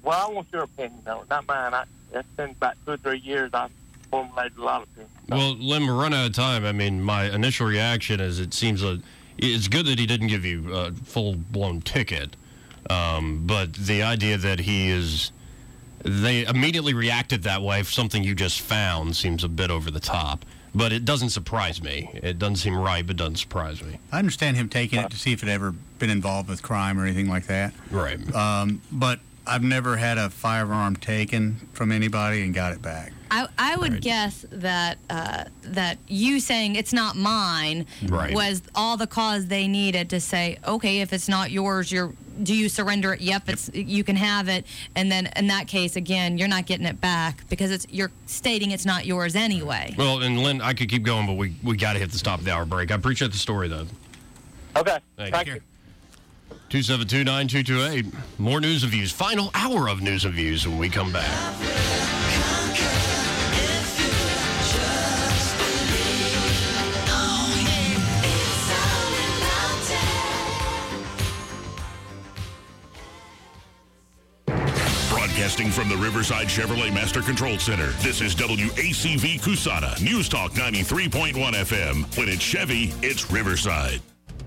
Well, I want your opinion, though, not mine. It's been about 2 or 3 years I've formulated a lot of opinions. Well, Lynn, we're running out of time. I mean, my initial reaction is it seems it's good that he didn't give you a full-blown ticket, but the idea that they immediately reacted that way if something you just found seems a bit over the top. But it doesn't surprise me. It doesn't seem right, but it doesn't surprise me. I understand him taking it to see if it ever been involved with crime or anything like that. Right. But I've never had a firearm taken from anybody and got it back. I would guess that that you saying it's not mine was all the cause they needed to say, okay, if it's not yours, do you surrender it? Yep. You can have it. And then in that case, again, you're not getting it back because you're stating it's not yours anyway. Well, and Lynn, I could keep going, but we got to hit the top of the hour break. I appreciate the story, though. Okay. Thank you. 272-9228. More news and views. Final hour of news and views when we come back. Broadcasting from the Riverside Chevrolet Master Control Center, this is WACV Cusana, News Talk 93.1 FM. When it's Chevy, it's Riverside.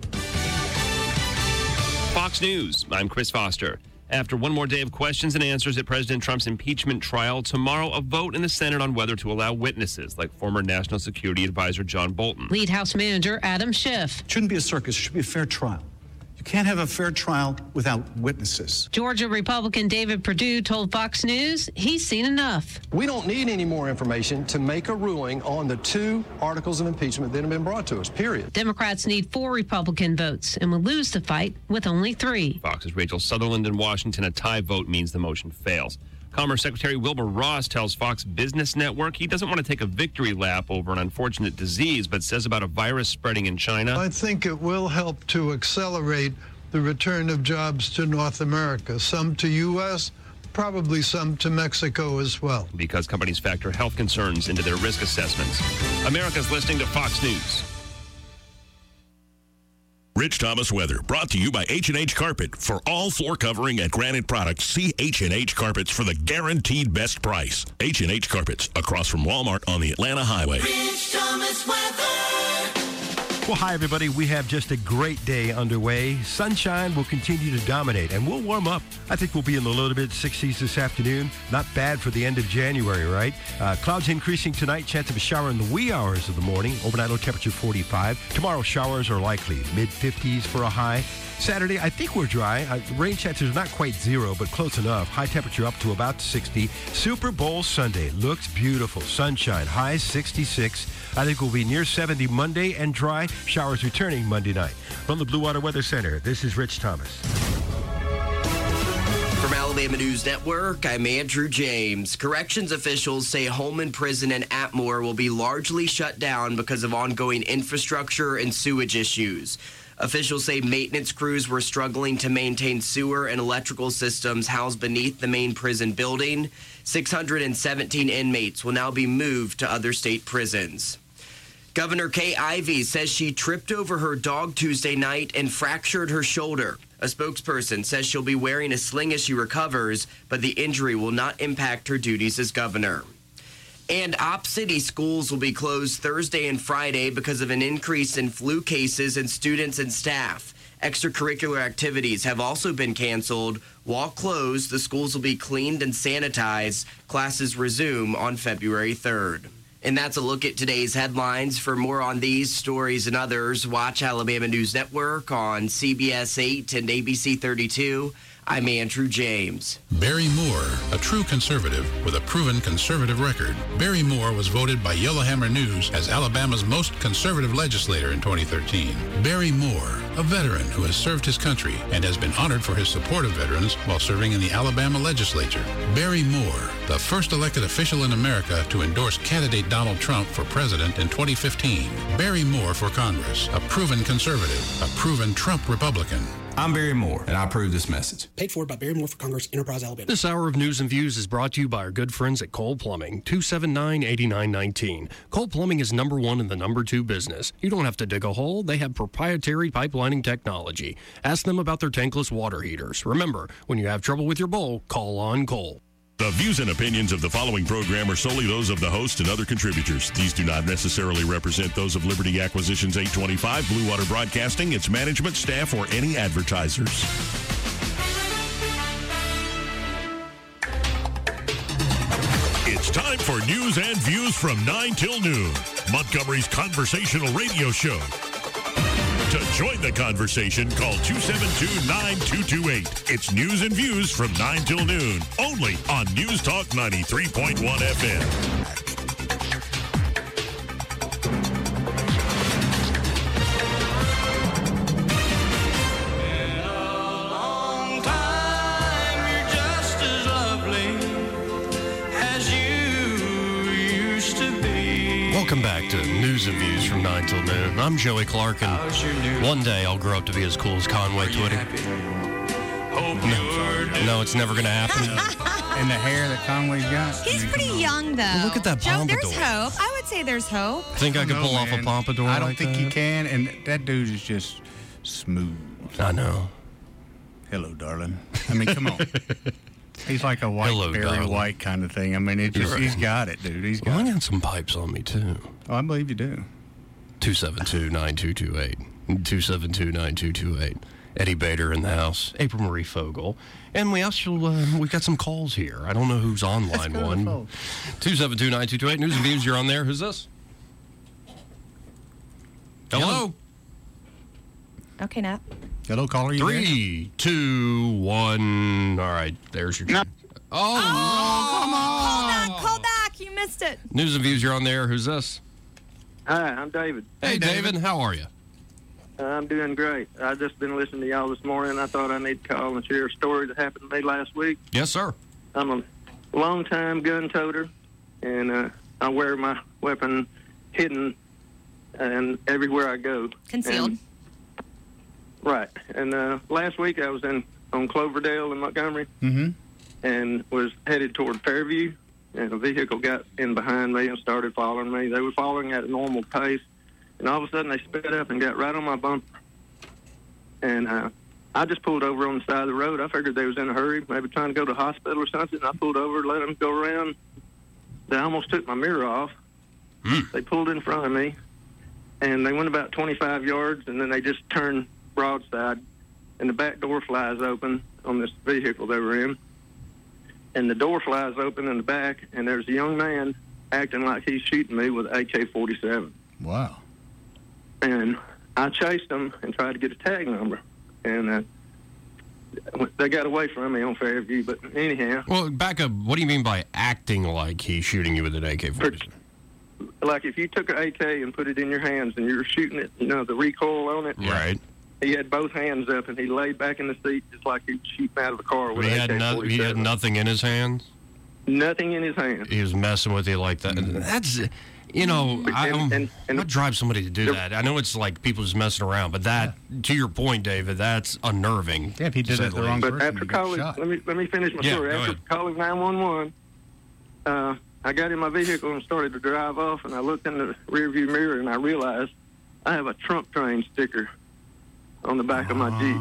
Fox News, I'm Chris Foster. After one more day of questions and answers at President Trump's impeachment trial, tomorrow a vote in the Senate on whether to allow witnesses like former National Security Advisor John Bolton. Lead House Manager Adam Schiff. It shouldn't be a circus. It should be a fair trial. You can't have a fair trial without witnesses. Georgia Republican David Perdue told Fox News he's seen enough. We don't need any more information to make a ruling on the 2 articles of impeachment that have been brought to us, period. Democrats need 4 Republican votes and will lose the fight with only 3. Fox's Rachel Sutherland in Washington, a tie vote means the motion fails. Commerce Secretary Wilbur Ross tells Fox Business Network he doesn't want to take a victory lap over an unfortunate disease, but says about a virus spreading in China. I think it will help to accelerate the return of jobs to North America, some to U.S., probably some to Mexico as well. Because companies factor health concerns into their risk assessments. America's listening to Fox News. Rich Thomas weather brought to you by H&H Carpet. For all floor covering and granite products, see H&H Carpets for the guaranteed best price. H&H Carpets, across from Walmart on the Atlanta Highway. Rich Thomas weather. Well, hi, everybody. We have just a great day underway. Sunshine will continue to dominate, and we'll warm up. I think we'll be in the low to mid-60s this afternoon. Not bad for the end of January, right? Clouds increasing tonight. Chance of a shower in the wee hours of the morning. Overnight low temperature 45. Tomorrow, showers are likely. Mid-50s for a high. Saturday, I think we're dry. Rain chances are not quite 0, but close enough. High temperature up to about 60. Super Bowl Sunday looks beautiful. Sunshine, high 66. I think we'll be near 70 Monday and dry. Showers returning Monday night. From the Blue Water Weather Center, this is Rich Thomas. From Alabama News Network, I'm Andrew James. Corrections officials say Holman Prison in Atmore will be largely shut down because of ongoing infrastructure and sewage issues. Officials say maintenance crews were struggling to maintain sewer and electrical systems housed beneath the main prison building. 617 inmates will now be moved to other state prisons. Governor Kay Ivey says she tripped over her dog Tuesday night and fractured her shoulder. A spokesperson says she'll be wearing a sling as she recovers, but the injury will not impact her duties as governor. And Op City schools will be closed Thursday and Friday because of an increase in flu cases in students and staff. Extracurricular activities have also been canceled. While closed, the schools will be cleaned and sanitized. Classes resume on February 3rd. And that's a look at today's headlines. For more on these stories and others, watch Alabama News Network on CBS 8 and ABC 32. I'm Andrew James. Barry Moore, a true conservative with a proven conservative record. Barry Moore was voted by Yellowhammer News as Alabama's most conservative legislator in 2013. Barry Moore, a veteran who has served his country and has been honored for his support of veterans while serving in the Alabama legislature. Barry Moore, the first elected official in America to endorse candidate Donald Trump for president in 2015. Barry Moore for Congress, a proven conservative, a proven Trump Republican. I'm Barry Moore, and I approve this message. Paid for by Barry Moore for Congress, Enterprise, Alabama. This hour of News and Views is brought to you by our good friends at Cole Plumbing, 279-8919. Cole Plumbing is number one in the number two business. You don't have to dig a hole. They have proprietary pipelining technology. Ask them about their tankless water heaters. Remember, when you have trouble with your bowl, call on Cole. The views and opinions of the following program are solely those of the host and other contributors. These do not necessarily represent those of Liberty Acquisitions 825, Blue Water Broadcasting, its management, staff, or any advertisers. It's time for News and Views from 9 till noon, Montgomery's conversational radio show. To join the conversation, call 272-9228. It's News and Views from 9 till noon, only on News Talk 93.1 FM. Welcome back to News and Views from 9 till noon. I'm Joey Clark, and one day I'll grow up to be as cool as Conway Twitty. No, it's never going to happen. And the hair that Conway's got. He's pretty young, though. Well, look at that Joe, pompadour. there's hope. I would say there's hope. Think I could pull off a pompadour I don't like think that? you can, and that dude is just smooth. I know. Hello, darling. I mean, come on. He's like a white, Hello, Barry darling. White kind of thing. I mean, it just, he's got it, dude. He's got Well, I got some pipes on me, too. Oh, I believe you do. 272-9228. 272-9228. Eddie Bader in the house. April Marie Fogel. And we also, we've got some calls here. I don't know who's on line one. 272-9228. News and Views, you're on there. Who's this? Hello? Okay, Nat. Hello, caller. You 3, 2, 1. All right, there's your... No. Oh, come on. Call back. You missed it. News and Views, you're on there. Who's this? Hi, I'm David. Hey, David. How are you? I'm doing great. I've just been listening to y'all this morning. I thought I need to call and share a story that happened to me last week. Yes, sir. I'm a long-time gun toter, and I wear my weapon hidden and everywhere I go. Concealed. Right. And last week I was on Cloverdale in Montgomery and was headed toward Fairview, and a vehicle got in behind me and started following me. They were following at a normal pace, and all of a sudden they sped up and got right on my bumper. And I just pulled over on the side of the road. I figured they was in a hurry, maybe trying to go to the hospital or something. I pulled over, let them go around. They almost took my mirror off. They pulled in front of me, and they went about 25 yards, and then they just turned broadside, and the back door flies open on this vehicle they were in, and the door flies open in the back, and there's a young man acting like he's shooting me with an AK-47. Wow. And I chased him and tried to get a tag number, and they got away from me on Fairview, but anyhow. Well, back up. What do you mean by acting like he's shooting you with an AK-47? Like if you took an AK and put it in your hands and you were shooting it, you know, the recoil on it. Right. He had both hands up, and he laid back in the seat just like he was shooting out of the car with He an had, AK-47. he had nothing in his hands? Nothing in his hands. He was messing with you like that. That's, you know, what drives somebody to do that? I know it's like people just messing around, but that, to your point, David, that's unnerving. Yeah, if he did it the wrong person, But after calling, let me finish my story. go After ahead. calling 911, I got in my vehicle and started to drive off, and I looked in the rearview mirror, and I realized I have a Trump train sticker on the back of my Jeep.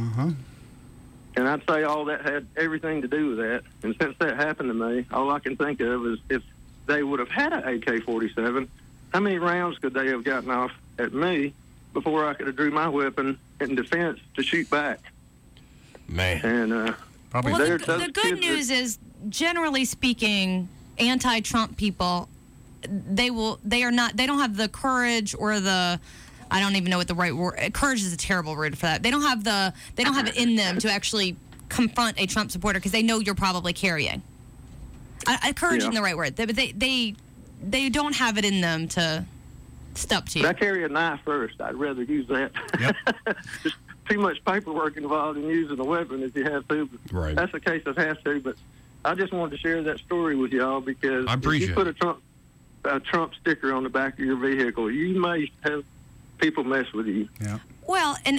And I'd say all that had everything to do with that. And since that happened to me, all I can think of is if they would have had an AK-47, how many rounds could they have gotten off at me before I could have drew my weapon in defense to shoot back? Man. And Well, the good news is, generally speaking, anti-Trump people, they don't have the courage or the, I don't even know what the right word. Courage is a terrible word for that. They don't have it in them to actually confront a Trump supporter because they know you're probably carrying. Courage isn't the right word, but they don't have it in them to step to you. But I carry a knife first. I'd rather use that. There's too much paperwork involved in using a weapon if you have to. But right. That's the case I've had to. But I just wanted to share that story with y'all because if you put a Trump sticker on the back of your vehicle, you may have people mess with you. Yeah. Well, and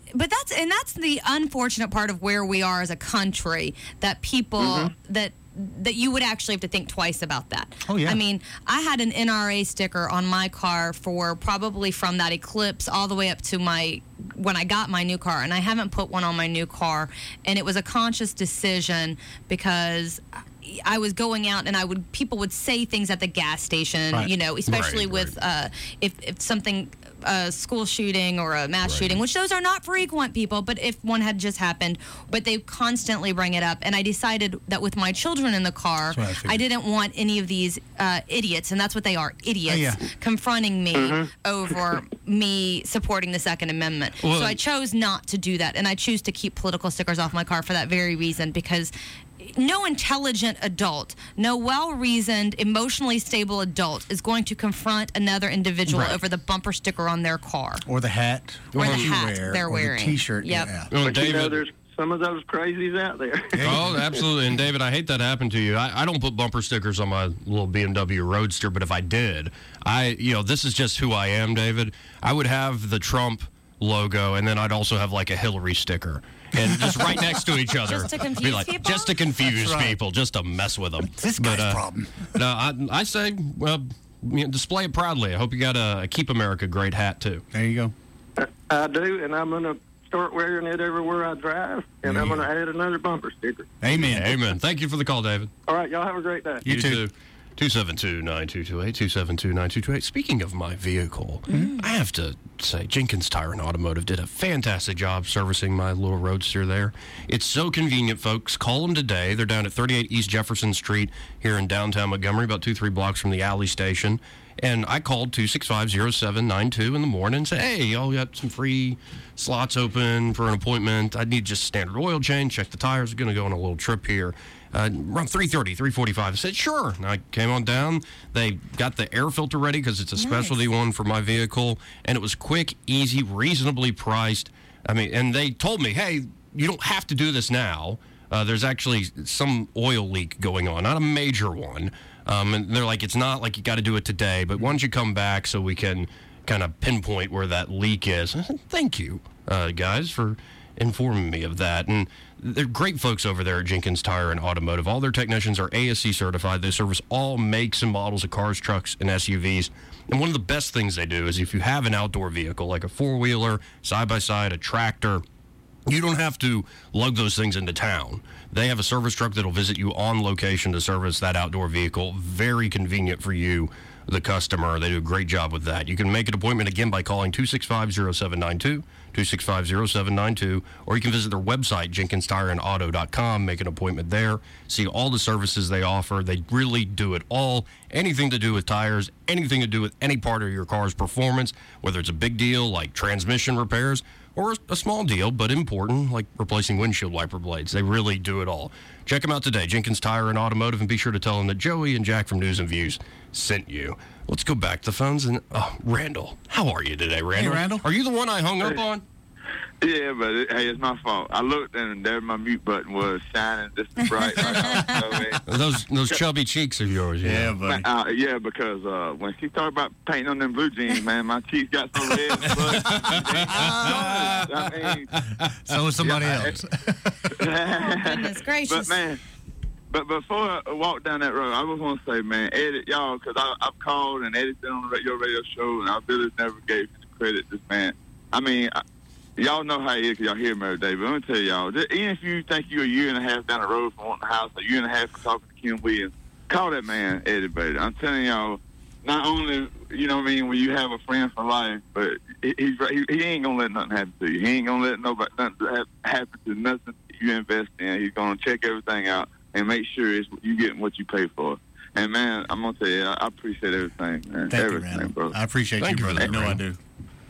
But that's the unfortunate part of where we are as a country, that people that you would actually have to think twice about that. Oh, yeah. I mean, I had an NRA sticker on my car for probably from that eclipse all the way up to when I got my new car, and I haven't put one on my new car, and it was a conscious decision because I was going out and people would say things at the gas station, Right. you know, especially Right, with if something, a school shooting or a mass shooting, which those are not frequent, people, but if one had just happened, but they constantly bring it up. And I decided that with my children in the car, I didn't want any of these idiots, and that's what they are, idiots, confronting me over me supporting the Second Amendment. Well, so I chose not to do that, and I choose to keep political stickers off my car for that very reason, because no intelligent adult, no well-reasoned, emotionally stable adult is going to confront another individual over the bumper sticker on their car. Or the hat. Or the that you hat wear, they're or wearing. the T-shirt. Yep. Yeah. But David, you know, there's some of those crazies out there. Oh, absolutely. And David, I hate that happened to you. I don't put bumper stickers on my little BMW Roadster, but if I did, this is just who I am, David. I would have the Trump logo, and then I'd also have like a Hillary sticker. And just right next to each other. Just to confuse people? Just to confuse people, just to mess with them. This guy's problem. No, I say, display it proudly. I hope you got a Keep America Great hat, too. There you go. I do, and I'm going to start wearing it everywhere I drive, and I'm going to add another bumper sticker. Amen. Amen. Thank you for the call, David. All right, y'all have a great day. You too. 272-9228, 272-9228. Speaking of my vehicle, I have to say Jenkins Tire and Automotive did a fantastic job servicing my little Roadster there. It's so convenient, folks. Call them today. They're down at 38 East Jefferson Street here in downtown Montgomery, about 2-3 blocks from the Alley Station. And I called 265-0792 in the morning and said, hey, y'all got some free slots open for an appointment. I need just standard oil change, check the tires. I'm going to go on a little trip here. Around 3:30, 3:45. I said, sure. And I came on down. They got the air filter ready because it's a specialty one for my vehicle. And it was quick, easy, reasonably priced. I mean, and they told me, hey, you don't have to do this now. There's actually some oil leak going on, not a major one. And they're like, it's not like you got to do it today, but why don't you come back so we can kind of pinpoint where that leak is. I said, thank you, guys, for informing me of that. And they're great folks over there at Jenkins Tire and Automotive. All their technicians are ASC certified. They service all makes and models of cars, trucks, and SUVs. And one of the best things they do is if you have an outdoor vehicle, like a four-wheeler, side-by-side, a tractor, you don't have to lug those things into town. They have a service truck that'll visit you on location to service that outdoor vehicle. Very convenient for you, the customer. They do a great job with that. You can make an appointment again by calling 265-0792, 265-0792, or you can visit their website, jenkinstireandauto.com, make an appointment there, see all the services they offer. They really do it all. Anything to do with tires, anything to do with any part of your car's performance, whether it's a big deal like transmission repairs or a small deal but important like replacing windshield wiper blades. They really do it all. Check them out today, Jenkins Tire and Automotive, and be sure to tell them that Joey and Jack from News and Views sent you. Let's go back to the phones. And Randall, how are you today, Randall? Hey, Randall. Are you the one I hung up on? Yeah, but it's my fault. I looked and there my mute button was shining just as bright. Right on. Those chubby cheeks of yours. Yeah, buddy. Yeah, because when she talked about painting on them blue jeans, man, my cheeks got so red. I mean, so was somebody else. Oh, goodness gracious. But, man, but before I walk down that road, I just want to say, man, Eddie, y'all, because I've called and Eddie's been on your radio show, and I really never gave him the credit. This man, I mean, y'all know how he is because y'all hear him every day, but I'm going to tell y'all, even if you think you're a year and a half down the road from wanting a house, a year and a half from talking to Kim Williams, call that man Eddie Bader. I'm telling y'all, not only, you know what I mean, when you have a friend for life, but he ain't going to let nothing happen to you. He ain't going to let nothing happen to nothing you invest in. He's going to check everything out and make sure you getting what you pay for. And, man, I'm going to tell you, I appreciate everything, man. Thank everything, you, Randall. bro. I appreciate you, brother. No, I do.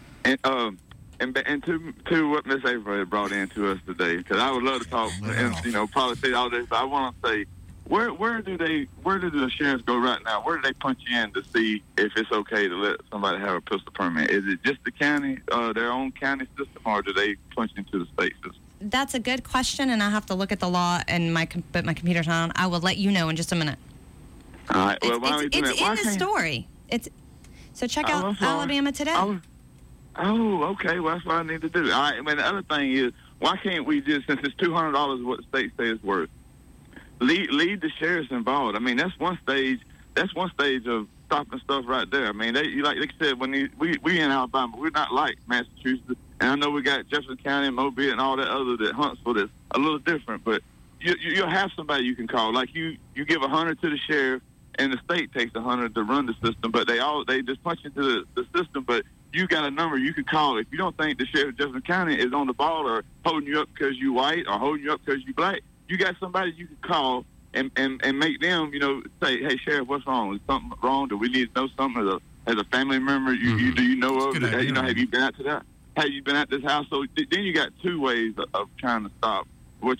And to what Miss April had brought in to us today, because I would love to talk, and, probably say all this, but I want to say, where do the sheriffs go right now? Where do they punch you in to see if it's okay to let somebody have a pistol permit? Is it just the county, their own county system, or do they punch into the state system? That's a good question, and I have to look at the law, and but my computer's not on. I will let you know in just a minute. All right. Well, it's in the story. So check out Alabama Today. Oh, okay. Well, that's what I need to do. All right. I mean, the other thing is, why can't we just, since it's $200 what the state says it's worth, lead the sheriffs involved? I mean, that's one stage. That's one stage of stopping stuff right there. I mean, like I said, when we in Alabama, we're not like Massachusetts, and I know we got Jefferson County and Mobile and all that other that Huntsville that's a little different, but you'll have somebody you can call. Like you give 100 to the sheriff, and the state takes 100 to run the system, but they just punch into the system. But you got a number you can call if you don't think the sheriff of Jefferson County is on the ball or holding you up because you white or holding you up because you black. You got somebody you can call and make them, say, hey, sheriff, what's wrong? Is something wrong? Do we need to know something as a family member? Do you know of? Have you been out to that? Have you been at this house? So then you got two ways of trying to stop what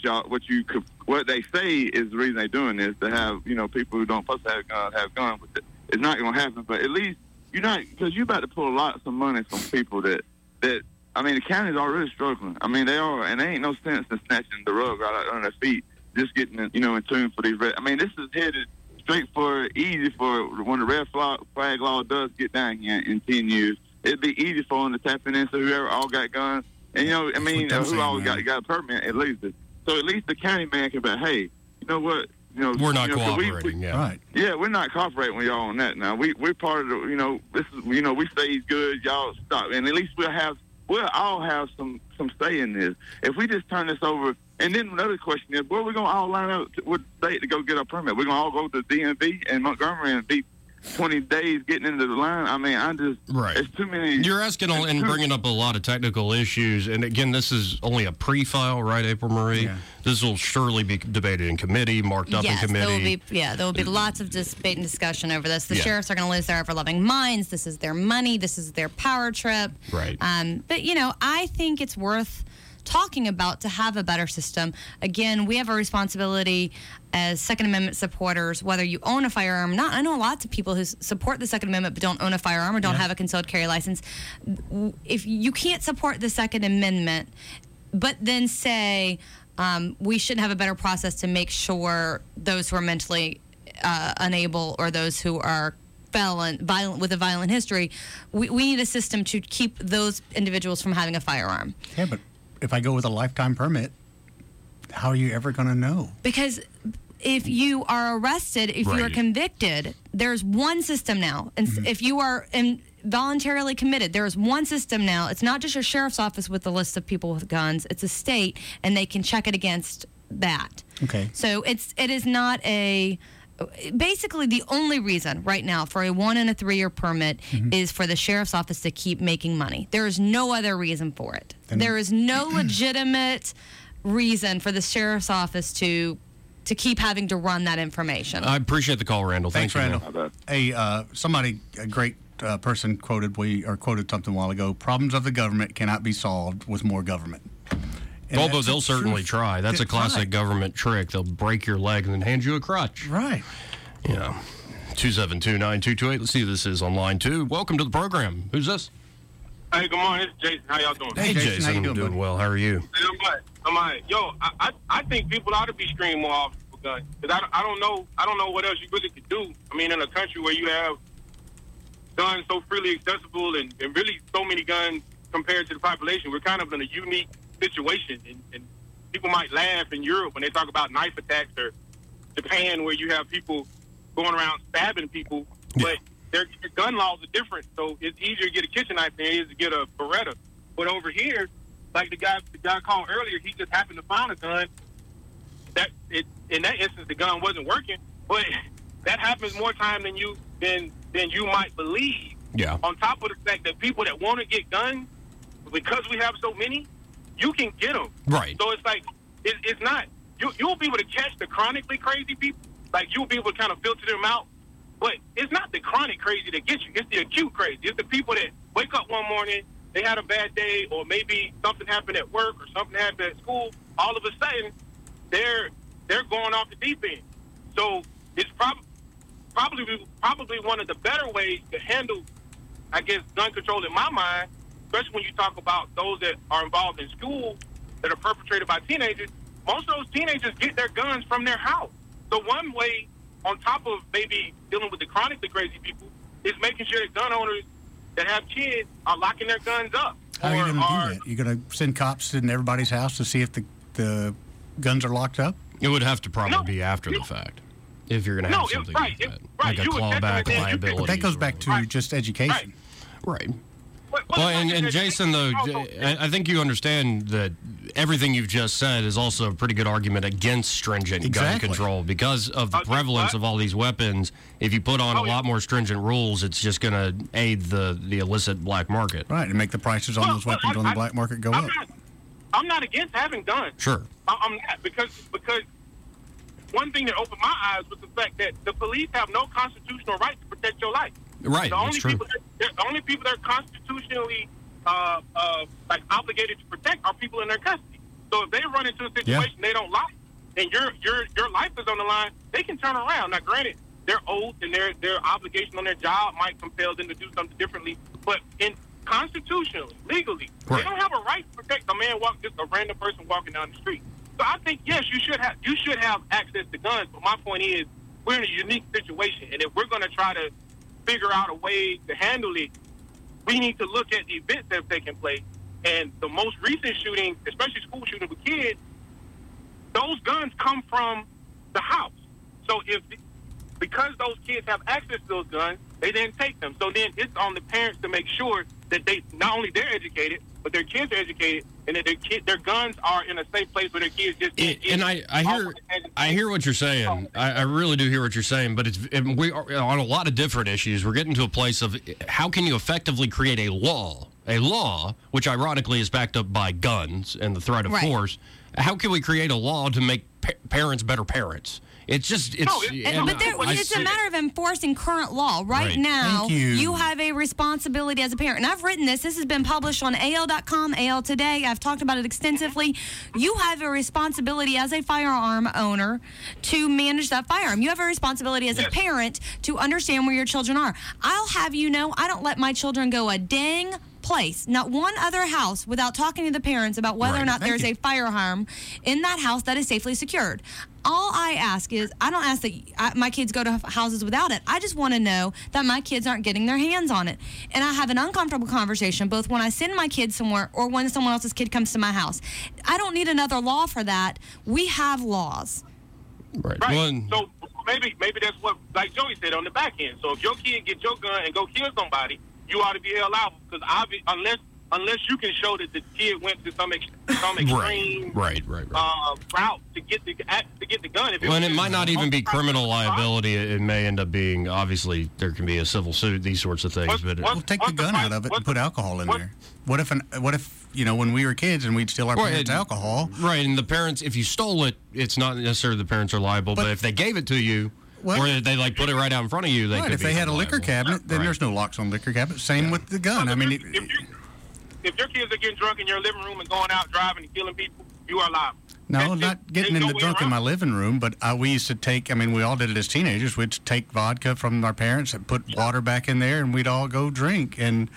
they say is the reason they're doing this, to have people who don't supposed to have guns. But it's not going to happen. But at least because you're about to pull some money from people that I mean, the county's already struggling. I mean, they are, and there ain't no sense in snatching the rug right out on their feet, just getting in tune for these. I mean, this is headed straight easy for when the red flag law does get down here in 10 years. It'd be easy for them to tap into whoever all got guns, and who all got a permit at least. So at least the county man can be, hey, you know what? We're not cooperating. Right. Yeah, we're not cooperating with y'all on that. Now we're part of the. This is. We say he's good. Y'all stop, and at least we'll all have some say in this. If we just turn this over, and then another question is, where are we gonna all line up with the state to go get our permit? We're gonna all go to DMV and Montgomery and be 20 days getting into the line. I mean, it's too many. You're asking and bringing up a lot of technical issues, and again, this is only a pre-file, right, April Marie? Yeah. This will surely be debated in committee, marked up in committee. There will be lots of debate and discussion over this. The sheriffs are going to lose their ever-loving minds. This is their money. This is their power trip. Right. But I think it's worth talking about to have a better system. Again, we have a responsibility as Second Amendment supporters, whether you own a firearm or not. I know lots of people who support the Second Amendment but don't own a firearm or don't have a concealed carry license. If you can't support the Second Amendment but then say we should have a better process to make sure those who are mentally unable or those who are violent with a violent history, we need a system to keep those individuals from having a firearm. Yeah, but if I go with a lifetime permit, how are you ever going to know? Because if you are arrested, if you are convicted, there's one system now. And if you are voluntarily committed, there is one system now. It's not just your sheriff's office with the list of people with guns. It's a state, and they can check it against that. Okay. So it is not basically the only reason right now for a 1 and a 3 year permit is for the sheriff's office to keep making money. There is no other reason for it. There is no legitimate reason for the sheriff's office to keep having to run that information. I appreciate the call, Randall. Thanks Randall. Hey, a great person quoted something a while ago. Problems of the government cannot be solved with more government. Although they'll certainly try. That's a classic government trick. They'll break your leg and then hand you a crutch. Right. Yeah. 272-9228. Let's see who this is on line 2. Welcome to the program. Who's this? Hey, good morning. It's Jason. How y'all doing? Hey, Jason. I'm doing well. How are you? I'm all right. Yo, I think people ought to be screened more often for guns. Because I don't know what else you really could do. I mean, in a country where you have guns so freely accessible and really so many guns compared to the population, we're kind of in a unique situation, and people might laugh in Europe when they talk about knife attacks, or Japan where you have people going around stabbing people, but their gun laws are different, so it's easier to get a kitchen knife than it is to get a Beretta. But over here, like the guy called earlier, he just happened to find a gun. In that instance, the gun wasn't working, but that happens more time than you might believe. Yeah. On top of the fact that people that want to get guns, because we have so many, you can get them. Right. So it's like, it's not, you'll be able to catch the chronically crazy people. Like, you'll be able to kind of filter them out. But it's not the chronic crazy that gets you. It's the acute crazy. It's the people that wake up one morning, they had a bad day, or maybe something happened at work or something happened at school. All of a sudden, they're going off the deep end. So it's probably one of the better ways to handle, I guess, gun control in my mind, especially when you talk about those that are involved in school that are perpetrated by teenagers. Most of those teenagers get their guns from their house. So one way, on top of maybe dealing with the chronically crazy people, is making sure that gun owners that have kids are locking their guns up. How are you going to do that? You're going to send cops in everybody's house to see if the guns are locked up? It would have to probably be after the fact if you're going to have something like that. Like a clawback liability. But that goes back to just education. Right. Well, and Jason, though, I think you understand that everything you've just said is also a pretty good argument against stringent gun control because of the prevalence of all these weapons. If you put on a lot more stringent rules, it's just going to aid the illicit black market. Right, and make the prices on those weapons on the black market go up. I'm not against having guns. Sure. I'm not, because one thing that opened my eyes was the fact that the police have no constitutional right to protect your life. Right, the only that's true. The only people that are constitutionally obligated to protect are people in their custody. So if they run into a situation they don't like, and your life is on the line, they can turn around. Now, granted, their oath and their obligation on their job might compel them to do something differently, but constitutionally, legally, they don't have a right to protect just a random person walking down the street. So I think yes, you should have access to guns. But my point is, we're in a unique situation, and if we're going to try to figure out a way to handle it, we need to look at the events that have taken place. And the most recent shootings, especially school shootings with kids, those guns come from the house. So because those kids have access to those guns, they didn't take them. So then it's on the parents to make sure that they not only they're educated, but their kids are educated, and that their guns are in a safe place where their kids just can't get. And I hear what you're saying. I really do hear what you're saying. But we are on a lot of different issues. We're getting to a place of how can you effectively create a law, which ironically is backed up by guns and the threat of force. How can we create a law to make parents better parents? It's just it's a matter of enforcing current law. Right now, you have a responsibility as a parent. And I've written this. This has been published on AL.com, AL Today. I've talked about it extensively. You have a responsibility as a firearm owner to manage that firearm. You have a responsibility as a parent to understand where your children are. I'll have you know, I don't let my children go a dang place, not one other house, without talking to the parents about whether or not there's a firearm in that house that is safely secured. All I ask is, I don't ask that my kids go to houses without it. I just want to know that my kids aren't getting their hands on it. And I have an uncomfortable conversation both when I send my kids somewhere or when someone else's kid comes to my house. I don't need another law for that. We have laws. Right. So maybe that's what, like Joey said, on the back end. So if your kid gets your gun and go kill somebody, you ought to be held liable, because unless you can show that the kid went to some extreme route to get the gun. And it might not even be criminal liability. It may end up being, obviously, there can be a civil suit, these sorts of things. We'll take the gun out of it and put alcohol in there. What if when we were kids and we'd steal our parents' alcohol? Right, and the parents, if you stole it, it's not necessarily the parents are liable, but if they gave it to you, or they put it right out in front of you, they could if they had a liquor cabinet, then there's no locks on the liquor cabinet. Same with the gun. I mean, if your kids are getting drunk in your living room and going out driving and killing people, you are liable. No, not getting in the drunk in my living room, but we used to take, we all did it as teenagers. We'd take vodka from our parents and put water back in there, and we'd all go drink. And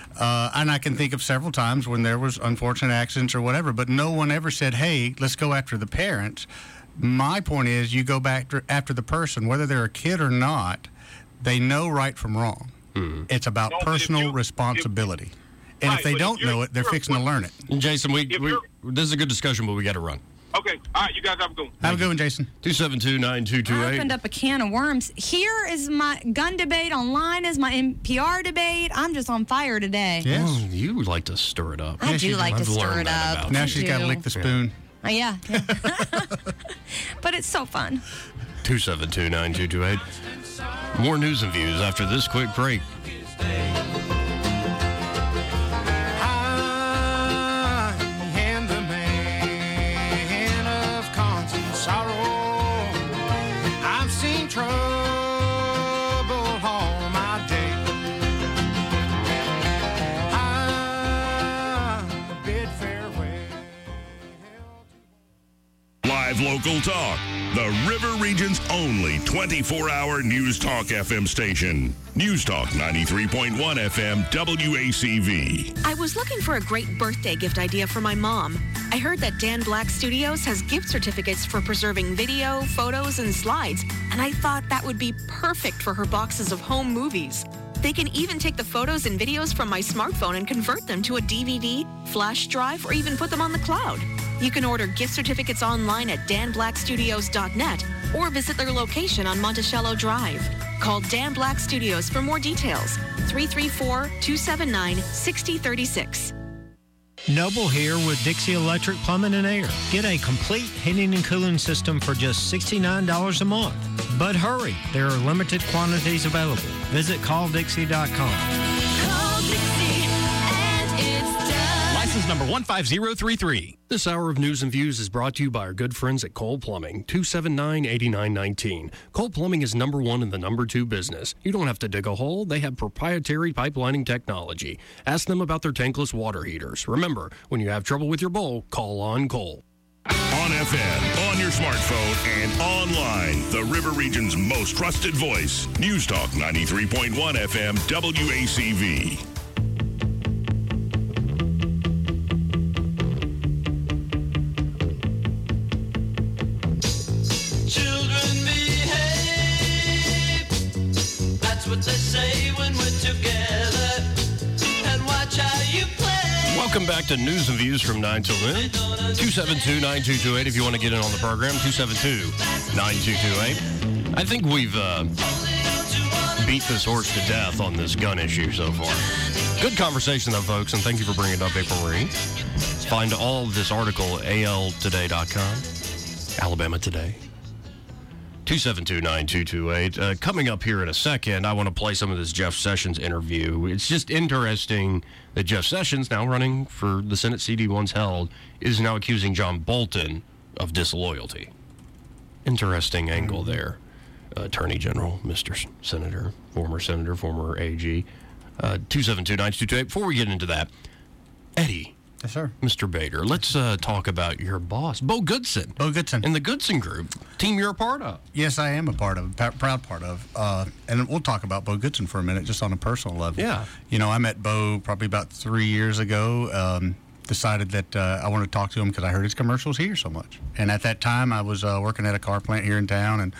I can think of several times when there was unfortunate accidents or whatever, but no one ever said, hey, let's go after the parents. My point is, you go back after the person, whether they're a kid or not, they know right from wrong. Mm-hmm. It's about personal responsibility. And if they don't know it, they're fixing to learn it. And Jason, this is a good discussion, but we got to run. Okay. All right. You guys have a good one. Have a good one, Jason. 272-9228. I opened up a can of worms. Here is my gun debate. Online is my NPR debate. I'm just on fire today. Yes. Oh, you would like to stir it up. I do like to stir it up. Now she's got to lick the spoon. Yeah. But it's so fun. 272-9228. More news and views after this quick break. Local Talk, the River Region's only 24-hour News Talk FM station. News Talk 93.1 FM WACV. I was looking for a great birthday gift idea for my mom. I heard that Dan Black Studios has gift certificates for preserving video, photos, and slides, and I thought that would be perfect for her boxes of home movies. They can even take the photos and videos from my smartphone and convert them to a DVD, flash drive, or even put them on the cloud. You can order gift certificates online at danblackstudios.net or visit their location on Monticello Drive. Call Dan Black Studios for more details. 334-279-6036. Noble here with Dixie Electric Plumbing and Air. Get a complete heating and cooling system for just $69 a month. But hurry, there are limited quantities available. Visit calldixie.com. License number 15033. This hour of News and Views is brought to you by our good friends at Cole Plumbing, 279-8919. Cole Plumbing is number one in the number two business. You don't have to dig a hole. They have proprietary pipelining technology. Ask them about their tankless water heaters. Remember, when you have trouble with your bowl, call on Cole. On FM, on your smartphone, and online, the River Region's most trusted voice. News Talk 93.1 FM, WACV. What they say when we're together, and watch how you play. Welcome back to News and Views from 9 till noon. 272-9228 if you want to get in on the program. 272-9228. I think we've beat this horse to death on this gun issue so far. Good conversation, though, folks, and thank you for bringing it up, April Marie. Find all of this article at altoday.com. Alabama Today. 272-9228. Coming up here in a second, I want to play some of this Jeff Sessions interview. It's just interesting that Jeff Sessions, now running for the Senate seat he once held, is now accusing John Bolton of disloyalty. Interesting angle there. Attorney General, Mr. Senator, former AG. 272-9228. Before we get into that, Eddie. Yes, sir. Mr. Bader, let's talk about your boss, Bo Goodson. Bo Goodson. And the Goodson Group, team you're a part of. Yes, I am a part of, proud part of. And we'll talk about Bo Goodson for a minute, just on a personal level. Yeah. You know, I met Bo probably about 3 years ago. Decided that I wanted to talk to him because I heard his commercials here so much. And at that time, I was working at a car plant here in town and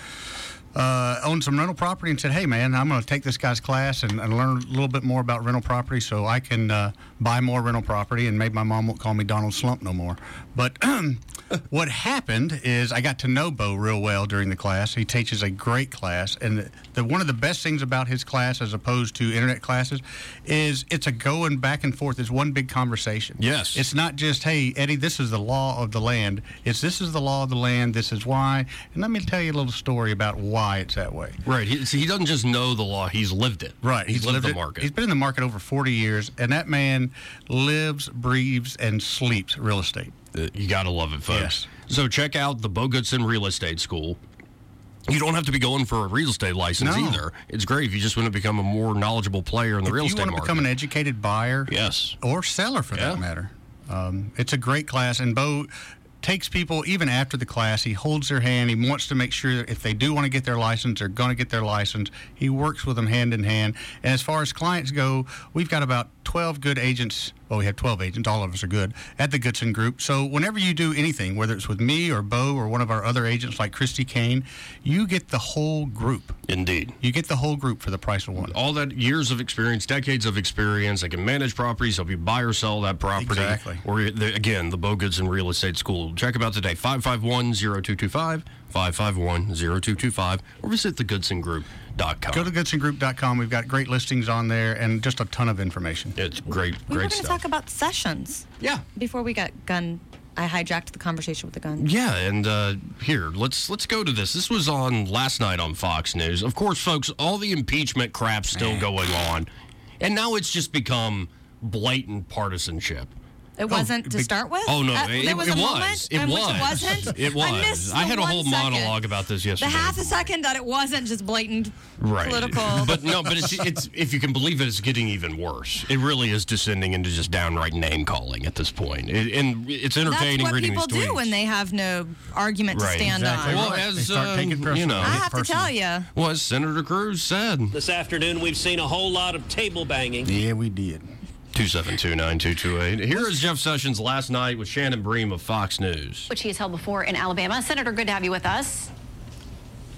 owned some rental property and said, hey, man, I'm going to take this guy's class and learn a little bit more about rental property so I can buy more rental property, and maybe my mom won't call me Donald Slump no more. But what happened is I got to know Bo real well during the class. He teaches a great class, and one of the best things about his class as opposed to internet classes is it's a going back and forth. It's one big conversation. Yes. It's not just, hey, Eddie, this is the law of the land. This is the law of the land. This is why. And let me tell you a little story about why it's that way. Right. He doesn't just know the law. He's lived it. Right. He's lived the market. He's been in the market over 40 years, and that man lives, breathes, and sleeps real estate. You got to love it, folks. Yes. So check out the Bo Goodson Real Estate School. You don't have to be going for a real estate license either. It's great if you just want to become a more knowledgeable player in the real estate market. If you want to become an educated buyer, yes, or seller for that matter, it's a great class. And Bo takes people, even after the class, he holds their hand. He wants to make sure that if they do want to get their license, they're going to get their license. He works with them hand in hand. And as far as clients go, we've got about 12 good agents. Well, we have 12 agents. All of us are good at the Goodson Group. So whenever you do anything, whether it's with me or Bo or one of our other agents like Christy Kane, you get the whole group. Indeed. You get the whole group for the price of one. All that years of experience, decades of experience. They can manage properties, help you buy or sell that property. Exactly. Or, again, the Bo Goodson Real Estate School. Check them out today, 551-0225, 551-0225, or visit theGoodsonGroup.com. Go to GoodsonGroup.com. We've got great listings on there and just a ton of information. It's great, we were great going to stuff. talk about Sessions. Yeah. Before we got gun, I hijacked the conversation with the gun. Yeah, and here, let's go to this. This was on last night on Fox News. Of course, folks, all the impeachment crap's still going on, and now it's just become blatant partisanship. It wasn't to start with? Oh, no. There was a moment in which it wasn't? It was. I missed I had a whole 1 second. monologue about this yesterday. The half a second that it wasn't just blatant political. But no, but it's if you can believe it, it's getting even worse. It really is descending into just downright name calling at this point. And it's entertaining That's what reading people these tweets. do when they have no argument to stand on. Well, as you know, I have to tell you. Well, as Senator Cruz said. This afternoon, we've seen a whole lot of table banging. Yeah, we did. 272-9228. Here is Jeff Sessions last night with Shannon Bream of Fox News. Which he has held before in Alabama. Senator, good to have you with us.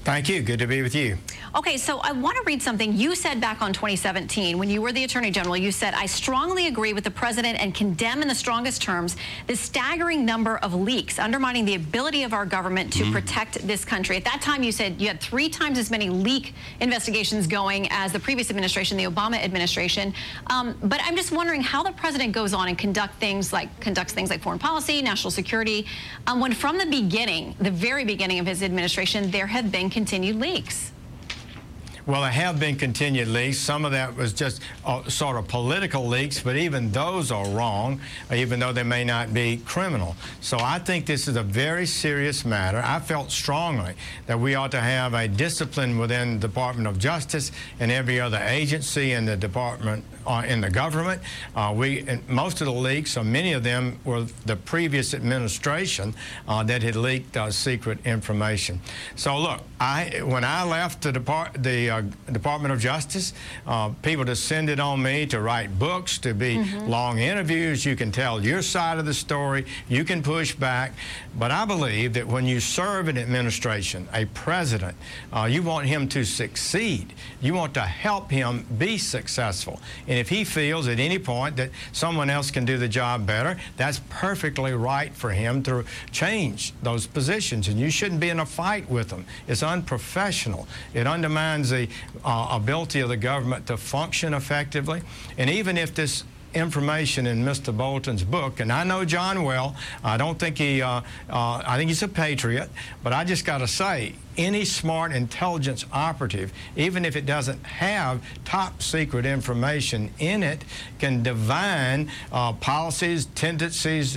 Thank you. Good to be with you. Okay, so I want to read something you said back on 2017 when you were the Attorney General. You said, I strongly agree with the president and condemn in the strongest terms the staggering number of leaks undermining the ability of our government to protect this country. At that time, you said you had 3 times as many leak investigations going as the previous administration, the Obama administration. But I'm just wondering how the president goes on and conducts things like foreign policy, national security, when from the beginning, the very beginning of his administration, there have been continued leaks. Well, there have been continued leaks. Some of that was just sort of political leaks, but even those are wrong, even though they may not be criminal. So I think this is a very serious matter. I felt strongly that we ought to have a discipline within the Department of Justice and every other agency in the department, in the government. Most of the leaks, or many of them, were the previous administration that had leaked secret information. So look, when I left the Department of Justice, people descended on me to write books, to be long interviews. You can tell your side of the story. You can push back. But I believe that when you serve an administration, a president, you want him to succeed. You want to help him be successful. And if he feels at any point that someone else can do the job better, that's perfectly right for him to change those positions. And you shouldn't be in a fight with them. It's unprofessional. It undermines the ability of the government to function effectively. And even if this information in Mr. Bolton's book, and I know John well, I don't think I think he's a patriot, but I just got to say, any smart intelligence operative, even if it doesn't have top secret information in it, can divine policies, tendencies,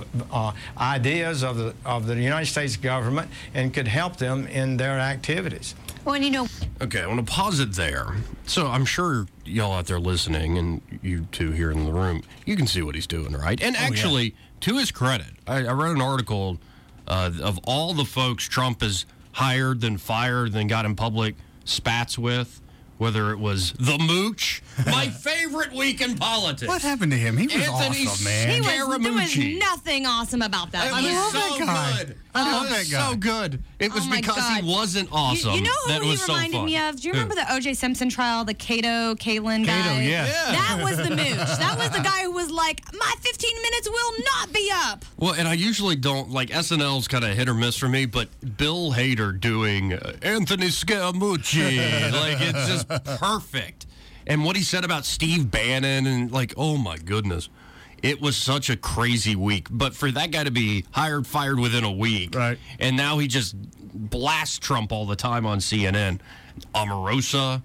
ideas of the United States government, and could help them in their activities. Well, and you know. Okay, I want to pause it there. So I'm sure y'all out there listening, and you two here in the room, you can see what he's doing, right? And actually, to his credit, I read an article of all the folks Trump has hired, then fired, then got in public spats with, whether it was the Mooch, my favorite week in politics. What happened to him? He was Anthony awesome, man. There was nothing awesome about that. It was so good. I love that guy. So good. It was because he wasn't awesome. You know who that he was reminded so fun. me of? Do you remember the O.J. Simpson trial, the Kaylin guy? Cato, yeah. That was the Mooch. That was the guy who was like, my 15 minutes will not be up. Well, and I usually don't, like, SNL's kind of hit or miss for me, but Bill Hader doing Anthony Scaramucci, like, it's just perfect. And what he said about Steve Bannon, and like, oh my goodness. It was such a crazy week. But for that guy to be fired within a week, right? And now he just blasts Trump all the time on CNN. Omarosa,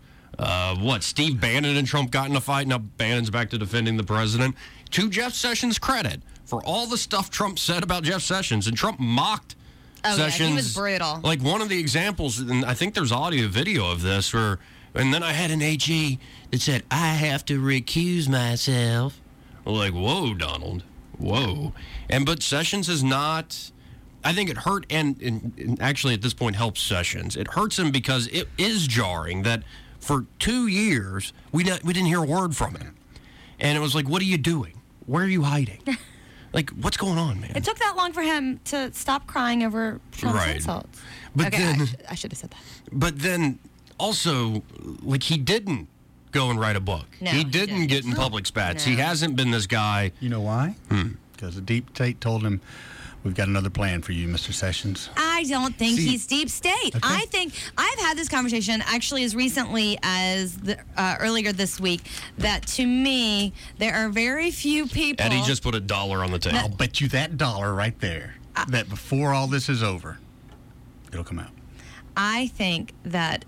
Steve Bannon and Trump got in a fight. Now Bannon's back to defending the president. To Jeff Sessions' credit, for all the stuff Trump said about Jeff Sessions, and Trump mocked Sessions. Yeah, he was brutal. Like one of the examples, and I think there's audio video of this, and then I had an AG that said, I have to recuse myself. Like, whoa, Donald, whoa. But Sessions is not, I think it hurt, and actually at this point helps Sessions. It hurts him because it is jarring that for 2 years, we didn't hear a word from him. And it was like, what are you doing? Where are you hiding? Like, what's going on, man? It took that long for him to stop crying over Trump's insults. But okay, then, I should have said that. But then also, like, he didn't go and write a book. No, he didn't get in public spats. He hasn't been this guy. You know why? Because the deep state told him, we've got another plan for you, Mr. Sessions. I don't think he's deep state. Okay. I think I've had this conversation actually as recently as earlier this week that to me, there are very few people. Eddie just put $1 on the table. I'll bet you that dollar right there, that before all this is over, it'll come out. I think that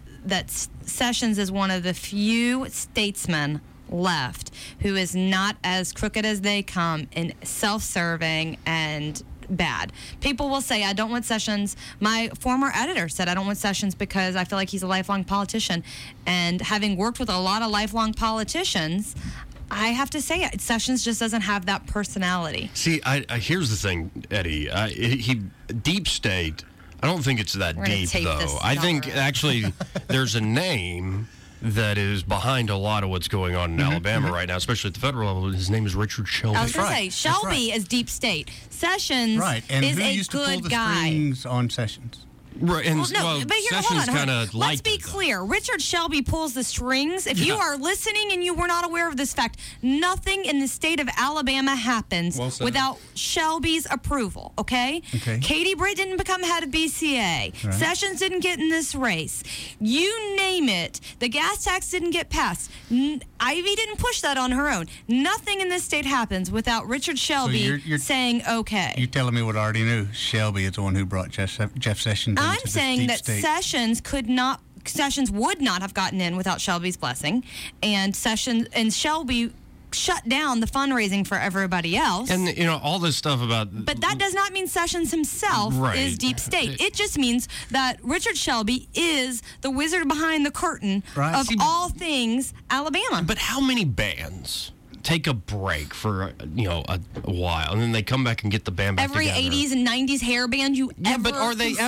Sessions is one of the few statesmen left who is not as crooked as they come and self-serving and bad. People will say, I don't want Sessions. My former editor said, I don't want Sessions because I feel like he's a lifelong politician. And having worked with a lot of lifelong politicians, I have to say it. Sessions just doesn't have that personality. See, here's the thing, Eddie. He deep state. I don't think it's that deep, though. I think, actually, there's a name that is behind a lot of what's going on in Alabama right now, especially at the federal level. His name is Richard Shelby. I was going to say, Shelby is deep state. Sessions and is who a used to pull good the guy. strings on Sessions? Right, and but here, Sessions hold on. kind of Let's be clear. Richard Shelby pulls the strings. If you are listening and you were not aware of this fact, nothing in the state of Alabama happens without Shelby's approval, okay? Katie Britt didn't become head of BCA. Right. Sessions didn't get in this race. You name it. The gas tax didn't get passed. Ivy didn't push that on her own. Nothing in this state happens without Richard Shelby you're saying okay. You're telling me what I already knew. Shelby is the one who brought Jeff Sessions I'm into saying this deep that state. Sessions would not have gotten in without Shelby's blessing, and Shelby shut down the fundraising for everybody else. And all this stuff about. But that does not mean Sessions himself is deep state. It just means that Richard Shelby is the wizard behind the curtain of all things Alabama. But how many bands take a break for a while, and then they come back and get the band back Every together? 80s and 90s hair band you ever but are they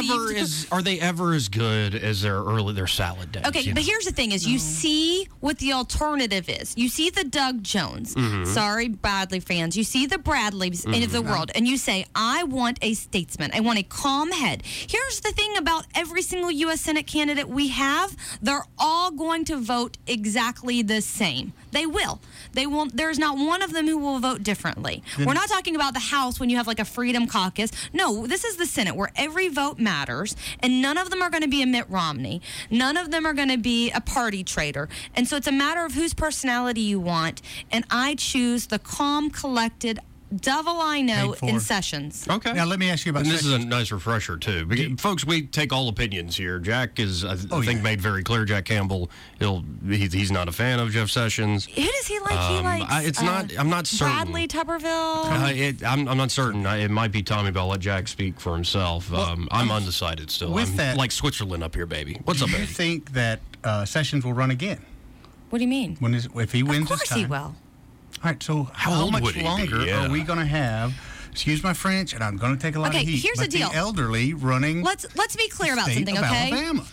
ever as good as their salad days? Okay, but here's the thing: is you see what the alternative is. You see the Doug Jones. Sorry, Bradley fans. You see the Bradleys of the world, and you say, "I want a statesman. I want a calm head." Here's the thing about every single U.S. Senate candidate we have: they're all going to vote exactly the same. They will. They won't. There's not one of them who will vote differently. We're not talking about the House when you have like a Freedom Caucus. No, this is the Senate where every vote matters, and none of them are going to be a Mitt Romney. None of them are going to be a party traitor. And so it's a matter of whose personality you want, and I choose the calm, collected devil I know in Sessions. Okay. Now let me ask you about. And this is a nice refresher too, because, folks. We take all opinions here. Jack is, I think, made very clear. Jack Campbell, he's not a fan of Jeff Sessions. Who does he like? He likes. I'm not certain. Bradley Tuberville. I'm not certain. It might be Tommy, but I'll let Jack speak for himself. I'm undecided still. I'm like Switzerland up here, baby. What's up, baby? baby? Do you think that Sessions will run again? What do you mean? If he wins of course this time? he will. All right, so how much longer are we going to have? Excuse my French, and I'm going to take a lot of heat. Here's the deal. The elderly running. Let's be clear about something, okay? Alabama.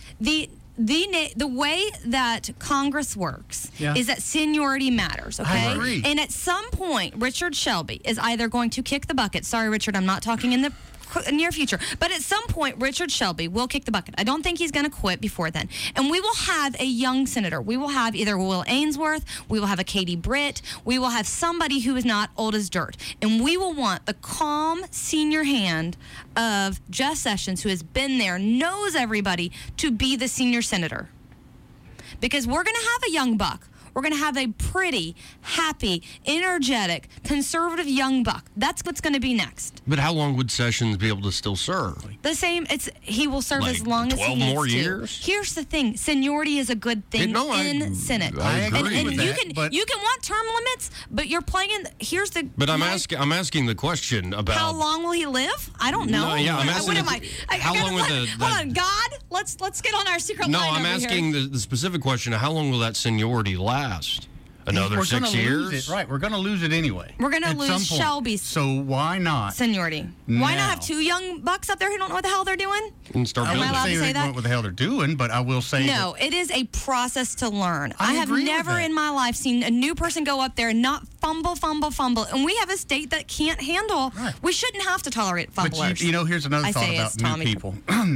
The way that Congress works is that seniority matters, okay? I agree. And at some point, Richard Shelby is either going to kick the bucket. Sorry, Richard, I'm not talking in the near future. But at some point, Richard Shelby will kick the bucket. I don't think he's going to quit before then. And we will have a young senator. We will have either Will Ainsworth, we will have a Katie Britt, we will have somebody who is not old as dirt. And we will want the calm senior hand of Jeff Sessions, who has been there, knows everybody, to be the senior senator. Because we're going to have a young buck. We're going to have a pretty, happy, energetic, conservative young buck. That's what's going to be next. But how long would Sessions be able to still serve? The same. He will serve as long as he 12 needs more to. years? Here's the thing: seniority is a good thing in Senate. I agree and with that, you can want term limits, but you're playing. Here's the. But I'm asking the question about how long will he live? I don't know. No, yeah, I'm asking. How long will hold on, God? Let's get on our secret line. No, I'm asking the specific question: how long will that seniority last? Another 6 years? Right, we're going to lose it anyway. We're going to lose Shelby's. So why not seniority? Why not have two young bucks up there who don't know what the hell they're doing? And start Am building. I allowed to say that? What the hell they're doing, but I will say no. It is a process to learn. I have agree with never that. in my life seen a new person go up there and not fumble, and we have a state that can't handle. Right. We shouldn't have to tolerate fumblers. But here's another thought about new people.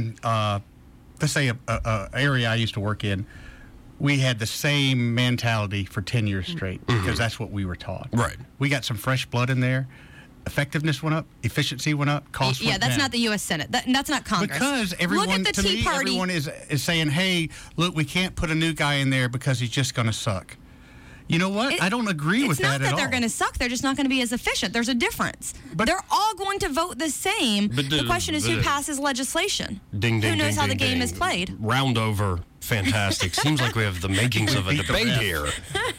Let's say a area I used to work in. We had the same mentality for 10 years straight because that's what we were taught. Right. We got some fresh blood in there. Effectiveness went up. Efficiency went up. Cost went down. Yeah, that's not the U.S. Senate. That's not Congress. Because everyone, look at the Tea Party. Everyone is saying, hey, look, we can't put a new guy in there because he's just going to suck. You know what? I don't agree with that at all. It's not that they're going to suck. They're just not going to be as efficient. There's a difference. But they're all going to vote the same. The question is who passes legislation. Ding, ding, who knows ding, how ding, the game ding. is played. Round over. Fantastic. Seems like we have the makings of a debate here.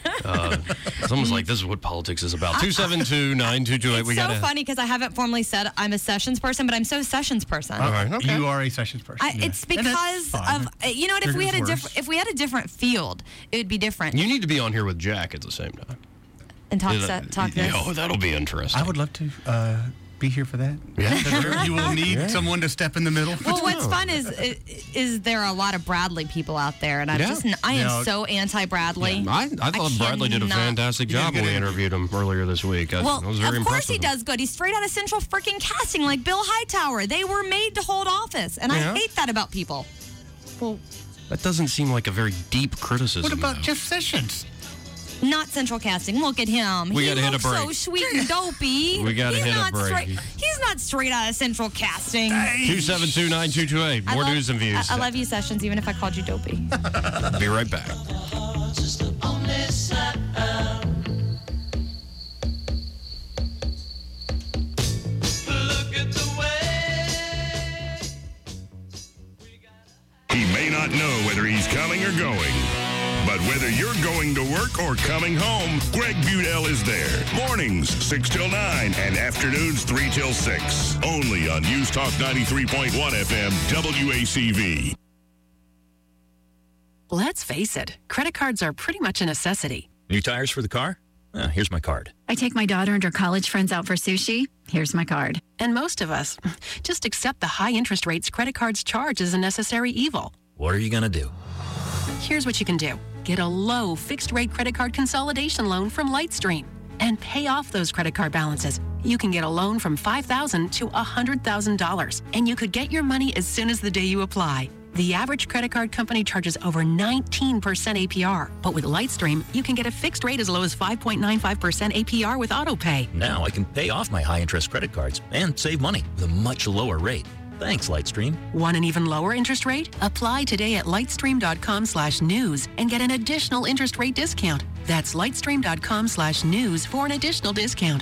It's almost like this is what politics is about. 272-9228. It's so funny because I haven't formally said I'm a Sessions person, but I'm so Sessions person. All right, okay. You are a Sessions person. It's because of you know what? If we had a different field, it would be different. You need to be on here with Jack at the same time. And talk this. Oh, that'll be interesting. I would love to. be here for that? Yeah. You will need someone to step in the middle. Well, what's fun is there are a lot of Bradley people out there, and I am so anti-Bradley. Yeah, I thought Bradley did a fantastic job when we interviewed him earlier this week. I was very of course impressed he does good. He's straight out of Central freaking Casting, like Bill Hightower. They were made to hold office, and I hate that about people. Well, that doesn't seem like a very deep criticism. What about Jeff Sessions? Not Central Casting. Look at him. We gotta hit a break. So sweet and dopey. We gotta hit a break. He's not straight out of Central Casting. 272-9228. More news and views. I love you, Sessions, even if I called you dopey. Be right back. He may not know whether he's coming or going, but whether you're going to work or coming home, Greg Budell is there. Mornings, 6 till 9, and afternoons, 3 till 6. Only on News Talk 93.1 FM, WACV. Let's face it, credit cards are pretty much a necessity. New tires for the car? Here's my card. I take my daughter and her college friends out for sushi. Here's my card. And most of us just accept the high interest rates credit cards charge as a necessary evil. What are you going to do? Here's what you can do. Get a low fixed-rate credit card consolidation loan from Lightstream and pay off those credit card balances. You can get a loan from $5,000 to $100,000, and you could get your money as soon as the day you apply. The average credit card company charges over 19% APR, but with Lightstream, you can get a fixed rate as low as 5.95% APR with AutoPay. Now I can pay off my high-interest credit cards and save money with a much lower rate. Thanks, Lightstream. Want an even lower interest rate? Apply today at lightstream.com/news and get an additional interest rate discount. That's lightstream.com/news for an additional discount.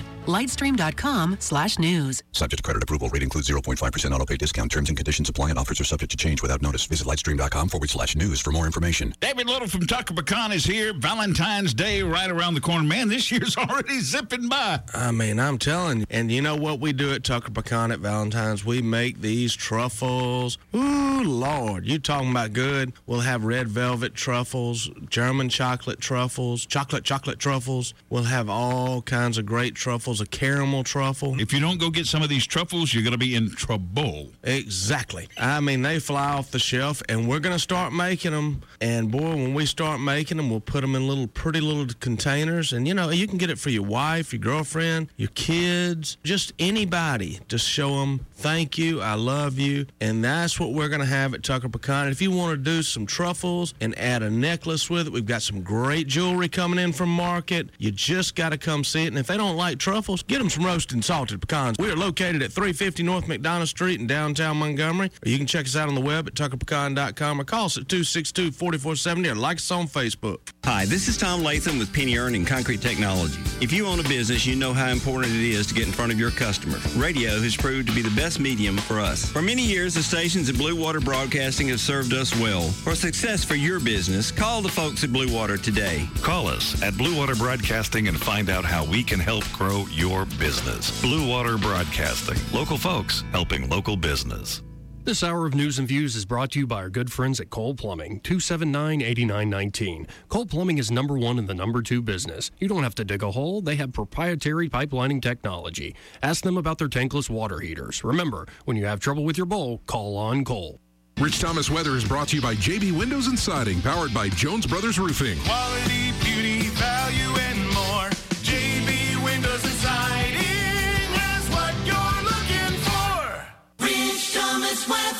Lightstream.com/news. Subject to credit approval. Rate includes 0.5% auto pay discount. Terms and conditions apply, and offers are subject to change without notice. Visit lightstream.com/news for more information. David Little from Tucker Pecan is here. Valentine's Day right around the corner. Man, this year's already zipping by. I mean, I'm telling you. And you know what we do at Tucker Pecan at Valentine's? We make these truffles. Ooh, Lord. You talking about good. We'll have red velvet truffles, German chocolate truffles, chocolate truffles. We'll have all kinds of great truffles, a caramel truffle. If you don't go get some of these truffles, you're going to be in trouble. Exactly. I mean, they fly off the shelf, and we're going to start making them. And, boy, when we start making them, we'll put them in pretty little containers. And, you know, you can get it for your wife, your girlfriend, your kids, just anybody. Just show them, thank you, I love you. And that's what we're going to have at Tucker Pecan. And if you want to do some truffles and add a necklace with it, we've got some great jewelry coming in from Market. You just got to come see it. And if they don't like truffles, get them some roasted and salted pecans. We are located at 350 North McDonough Street in downtown Montgomery. Or you can check us out on the web at tuckerpecan.com or call us at 262-4470 or like us on Facebook. Hi, this is Tom Latham with Penny Earn and Concrete Technology. If you own a business, you know how important it is to get in front of your customers. Radio has proved to be the best medium for us. For many years, the stations at Blue Water Broadcasting have served us well. For success for your business, call the folks at Blue Water today. Call us at Blue Water Broadcasting and find out how we can help grow your business. Blue Water Broadcasting. Local folks helping local business. This hour of News and Views is brought to you by our good friends at Cole Plumbing, 279-8919. Cole Plumbing is number one in the number two business. You don't have to dig a hole. They have proprietary pipelining technology. Ask them about their tankless water heaters. Remember, when you have trouble with your bowl, call on Cole. Rich Thomas Weather is brought to you by JB Windows and Siding, powered by Jones Brothers Roofing. Quality, beauty, value, and more. JB Windows and Siding has what you're looking for. Rich Thomas Weather.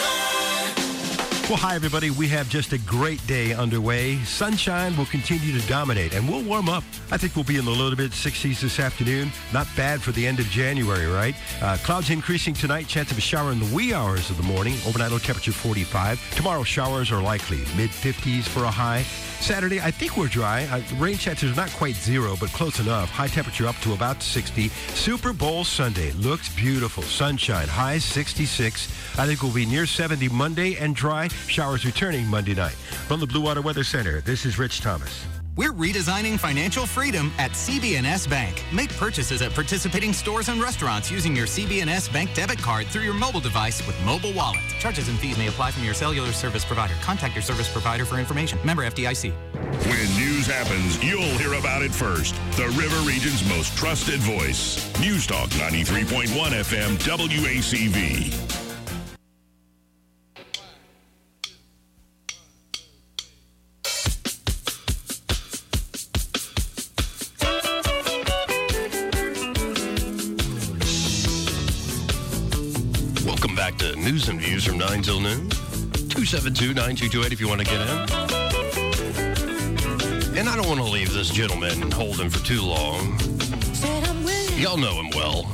Well, hi, everybody. We have just a great day underway. Sunshine will continue to dominate, and we'll warm up. I think we'll be in the low to mid 60s this afternoon. Not bad for the end of January, right? Clouds increasing tonight. Chance of a shower in the wee hours of the morning. Overnight low temperature 45. Tomorrow, showers are likely. Mid 50s for a high. Saturday, I think we're dry. Rain chances not quite zero, but close enough. High temperature up to about 60. Super Bowl Sunday looks beautiful. Sunshine, high 66. I think we'll be near 70 Monday and dry. Showers returning Monday night. From the Blue Water Weather Center, this is Rich Thomas. We're redesigning financial freedom at CB&S Bank. Make purchases at participating stores and restaurants using your CB&S Bank debit card through your mobile device with Mobile Wallet. Charges and fees may apply from your cellular service provider. Contact your service provider for information. Member FDIC. When news news happens, you'll hear about it first. The River Region's most trusted voice. News Talk 93.1 FM WACV. Welcome back to News and Views from 9 till noon. 272-9228 if you want to get in. And I don't want to leave this gentleman holding for too long. Y'all know him well.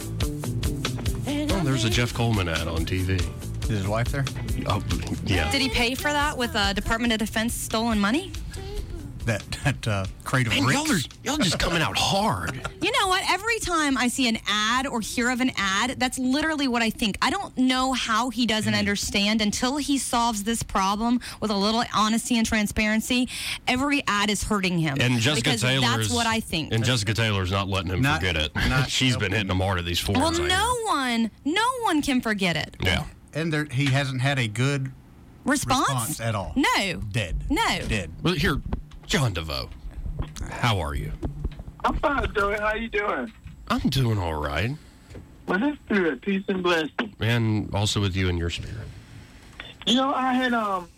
Oh, there's a Jeff Coleman ad on TV. Is his wife there? Oh, yeah. Did he pay for that with Department of Defense stolen money? That crate of bricks. Y'all just coming out hard. You know what? Every time I see an ad or hear of an ad, that's literally what I think. I don't know how he doesn't understand until he solves this problem with a little honesty and transparency. Every ad is hurting him. And Jessica because Taylor that's what I think. And Jessica Taylor's not letting him forget it. She's been hitting him hard at these forums. Well, no one can forget it. Yeah. And he hasn't had a good response at all. No. Dead. No. Dead. Well, here, John DeVoe, how are you? I'm fine, Joey. How you doing? I'm doing all right. Well, that's good. Peace and blessing. And also with you and your spirit. You know, I had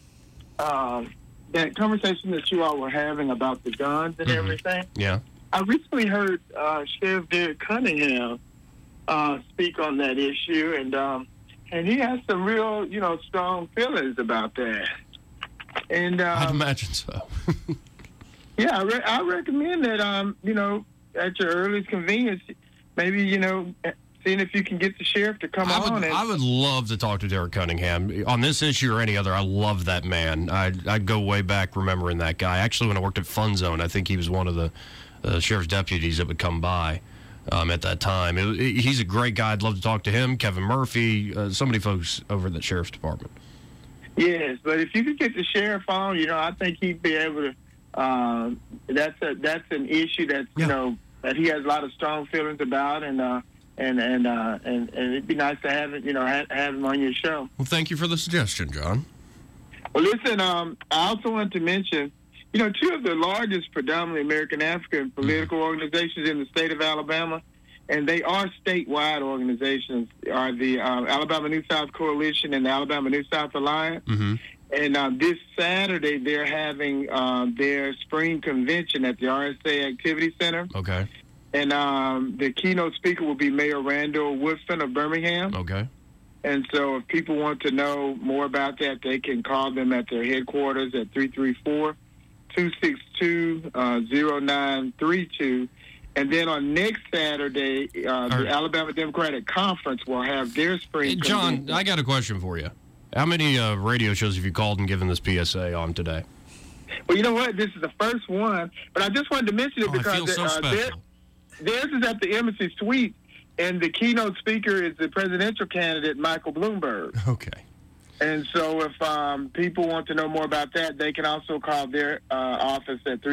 that conversation that you all were having about the guns and everything. Yeah. I recently heard Sheriff Derek Cunningham speak on that issue, and he has some real, strong feelings about that. And I'd imagine so. Yeah, I recommend that, at your earliest convenience, maybe, seeing if you can get the sheriff to come on. I would love to talk to Derek Cunningham on this issue or any other. I love that man. I'd go way back remembering that guy. Actually, when I worked at Fun Zone, I think he was one of the sheriff's deputies that would come by at that time. He's a great guy. I'd love to talk to him, Kevin Murphy, so many folks over at the sheriff's department. Yes, but if you could get the sheriff on, I think he'd be able to. That's an issue that that he has a lot of strong feelings about, and it'd be nice to have it, have him on your show. Well, thank you for the suggestion, John. Well, listen, I also want to mention, two of the largest predominantly American African political organizations in the state of Alabama, and they are statewide organizations, are the Alabama New South Coalition and the Alabama New South Alliance. Mm-hmm. And this Saturday, they're having their spring convention at the RSA Activity Center. Okay. And the keynote speaker will be Mayor Randall Woodson of Birmingham. Okay. And so if people want to know more about that, they can call them at their headquarters at 334-262-0932. And then on next Saturday, the Alabama Democratic Conference will have their spring convention. John, I got a question for you. How many radio shows have you called and given this PSA on today? Well, you know what? This is the first one, but I just wanted to mention it because theirs is at the Embassy Suite, and the keynote speaker is the presidential candidate, Michael Bloomberg. Okay. And so if people want to know more about that, they can also call their office at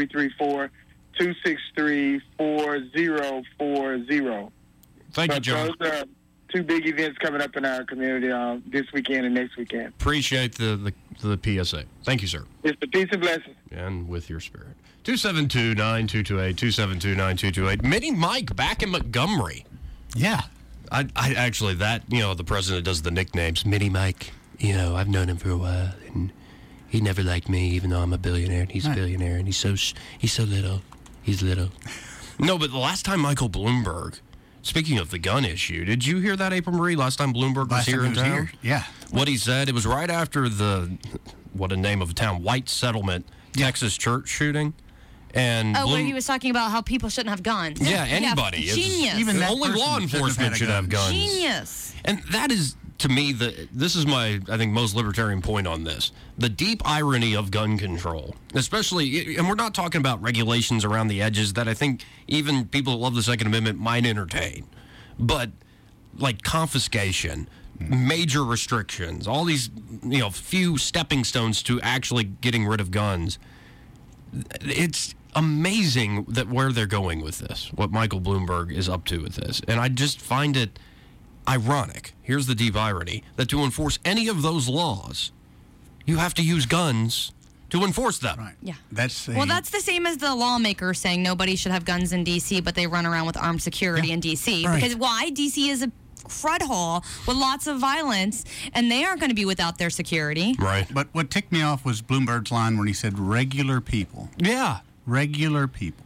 334-263-4040. Thank you, John. Those are two big events coming up in our community this weekend and next weekend. Appreciate the PSA. Thank you, sir. It's the peace and blessings. And with your spirit. 272-9228, 272-9228. Mini Mike back in Montgomery. Yeah. I actually, the president does the nicknames. Mini Mike, I've known him for a while, and he never liked me, even though I'm a billionaire, and he's a billionaire, and he's so little. He's little. No, but the last time Michael Bloomberg... Speaking of the gun issue, did you hear that, April Marie, last time Bloomberg was here in town? Yeah. What he said, it was right after what a name of a town, White Settlement, Texas church shooting. And where he was talking about how people shouldn't have guns. Yeah, anybody. Yeah, genius. Even only law enforcement should have guns. Genius. And that is, to me, this is my, I think, most libertarian point on this. The deep irony of gun control, especially, and we're not talking about regulations around the edges that I think even people that love the Second Amendment might entertain. But, like confiscation, major restrictions, all these, few stepping stones to actually getting rid of guns. It's amazing that where they're going with this, what Michael Bloomberg is up to with this. And I just find it ironic. Here's the deep irony, that to enforce any of those laws, you have to use guns to enforce them. Right. Yeah. That's the same as the lawmakers saying nobody should have guns in D.C., but they run around with armed security in D.C. Right. Because why? D.C. is a crud hole with lots of violence, and they aren't going to be without their security. Right. But what ticked me off was Bloomberg's line when he said regular people. Yeah. Regular people.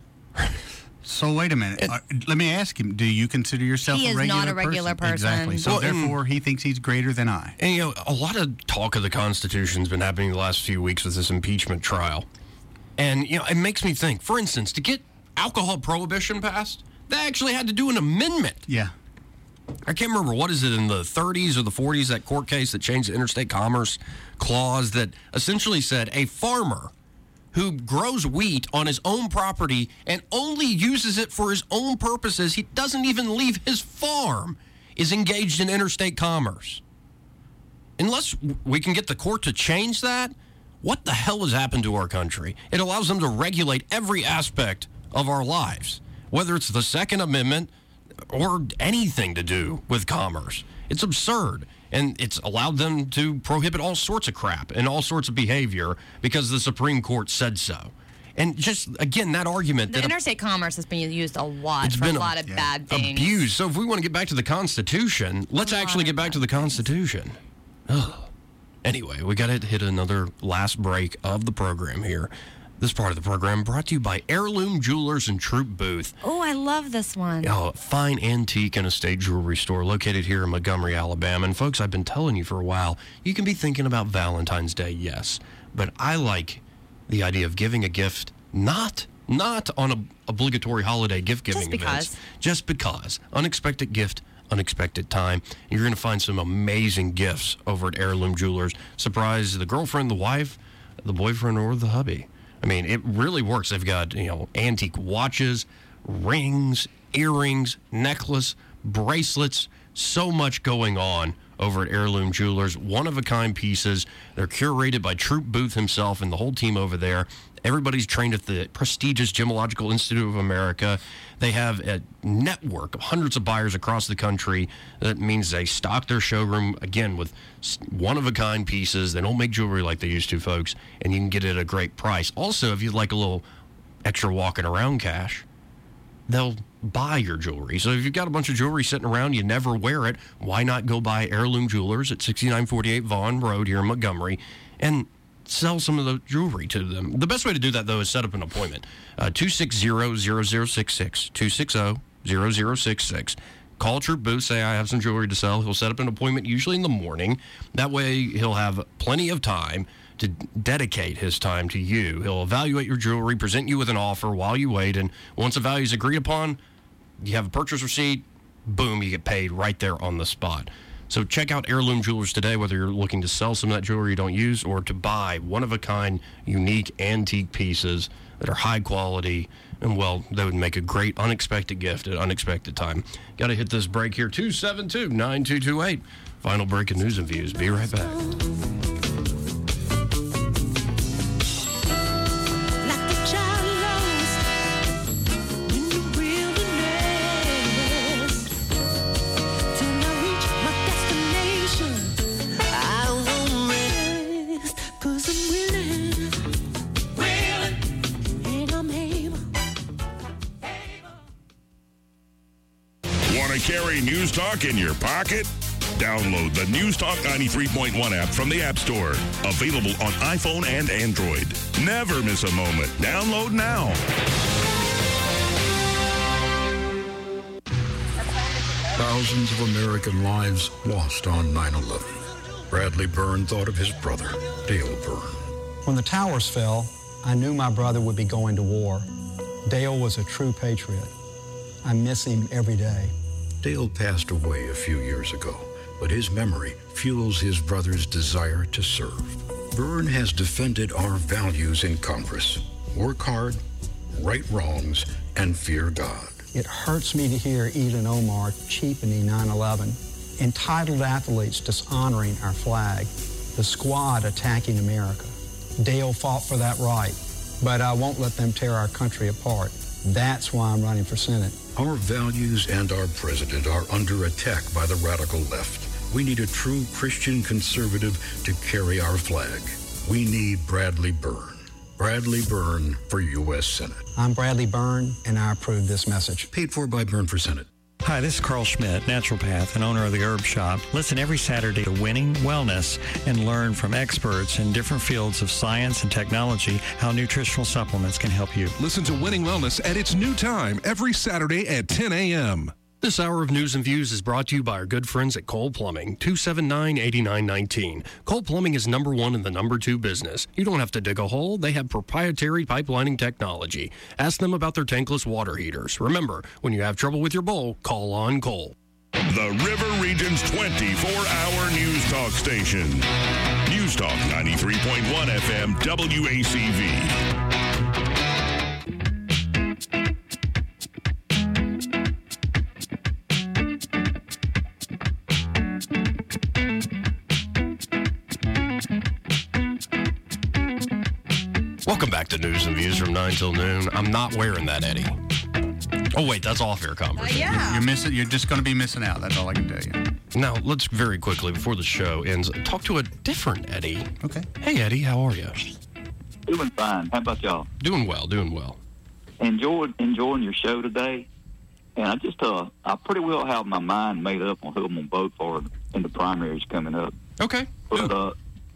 So wait a minute. Let me ask him, do you consider yourself He a is regular not a regular person. Exactly. So Well, therefore, he thinks he's greater than I. And, a lot of talk of the Constitution's been happening the last few weeks with this impeachment trial. And, it makes me think, for instance, to get alcohol prohibition passed, they actually had to do an amendment. Yeah. I can't remember, what is it, in the 30s or the 40s, that court case that changed the interstate commerce clause that essentially said a farmer who grows wheat on his own property and only uses it for his own purposes, he doesn't even leave his farm, is engaged in interstate commerce. Unless we can get the court to change that, what the hell has happened to our country? It allows them to regulate every aspect of our lives, whether it's the Second Amendment or anything to do with commerce. It's absurd. And it's allowed them to prohibit all sorts of crap and all sorts of behavior because the Supreme Court said so. And just, again, that argument that interstate commerce has been used a lot for a lot of bad things. Abused. So if we want to get back to the Constitution, let's actually get back to the Constitution. Ugh. Anyway, we got to hit another last break of the program here. This part of the program brought to you by Heirloom Jewelers and Troop Booth. Oh, I love this one. A fine antique and estate jewelry store located here in Montgomery, Alabama. And folks, I've been telling you for a while, you can be thinking about Valentine's Day, yes. But I like the idea of giving a gift not on an obligatory holiday gift-giving events. Just because. Unexpected gift, unexpected time. You're going to find some amazing gifts over at Heirloom Jewelers. Surprise the girlfriend, the wife, the boyfriend, or the hubby. I mean, it really works. They've got, antique watches, rings, earrings, necklace, bracelets, so much going on over at Heirloom Jewelers. One-of-a-kind pieces. They're curated by Troop Booth himself and the whole team over there. Everybody's trained at the prestigious Gemological Institute of America. They have a network of hundreds of buyers across the country. That means they stock their showroom, again, with one-of-a-kind pieces. They don't make jewelry like they used to, folks, and you can get it at a great price. Also, if you'd like a little extra walking around cash, they'll buy your jewelry. So if you've got a bunch of jewelry sitting around, you never wear it, why not go buy Heirloom Jewelers at 6948 Vaughn Road here in Montgomery and sell some of the jewelry to them. The best way to do that, though, is set up an appointment. 260-0066, 260-0066. Call Troop Booth, say, I have some jewelry to sell. He'll set up an appointment, usually in the morning. That way, he'll have plenty of time to dedicate his time to you. He'll evaluate your jewelry, present you with an offer while you wait, and once a value is agreed upon, you have a purchase receipt, boom, you get paid right there on the spot. So check out Heirloom Jewelers today, whether you're looking to sell some of that jewelry you don't use or to buy one-of-a-kind, unique, antique pieces that are high quality and, well, they would make a great unexpected gift at unexpected time. Got to hit this break here, 272-9228. Final breaking news and views. Be right back. Carry News Talk in your pocket? Download the News Talk 93.1 app from the App Store. Available on iPhone and Android. Never miss a moment. Download now. Thousands of American lives lost on 9/11. Bradley Byrne thought of his brother, Dale Byrne. When the towers fell, I knew my brother would be going to war. Dale was a true patriot. I miss him every day. Dale passed away a few years ago, but his memory fuels his brother's desire to serve. Byrne has defended our values in Congress. Work hard, right wrongs, and fear God. It hurts me to hear Ilhan Omar cheapening 9/11, entitled athletes dishonoring our flag, the squad attacking America. Dale fought for that right, but I won't let them tear our country apart. That's why I'm running for Senate. Our values and our president are under attack by the radical left. We need a true Christian conservative to carry our flag. We need Bradley Byrne. Bradley Byrne for U.S. Senate. I'm Bradley Byrne, and I approve this message. Paid for by Byrne for Senate. Hi, this is Carl Schmidt, naturopath and owner of the Herb Shop. Listen every Saturday to Winning Wellness and learn from experts in different fields of science and technology how nutritional supplements can help you. Listen to Winning Wellness at its new time every Saturday at 10 a.m. This hour of News and Views is brought to you by our good friends at Cole Plumbing, 279-8919. Cole Plumbing is number one in the number two business. You don't have to dig a hole. They have proprietary pipelining technology. Ask them about their tankless water heaters. Remember, when you have trouble with your bowl, call on Cole. The River Region's 24-hour news talk station. News Talk 93.1 FM WACV. Welcome back to News and Views from 9 till noon. I'm not wearing that, Eddie. Oh, wait, that's off-air conversation. Yeah. You're missing. You're just going to be missing out. That's all I can tell you. Now, let's very quickly, before the show ends, talk to a different Eddie. Okay. Hey, Eddie, how are you? Doing fine. How about y'all? Doing well, doing well. Enjoying your show today. And I just, I pretty well have my mind made up on who I'm going to vote for in the primaries coming up. Okay. But, for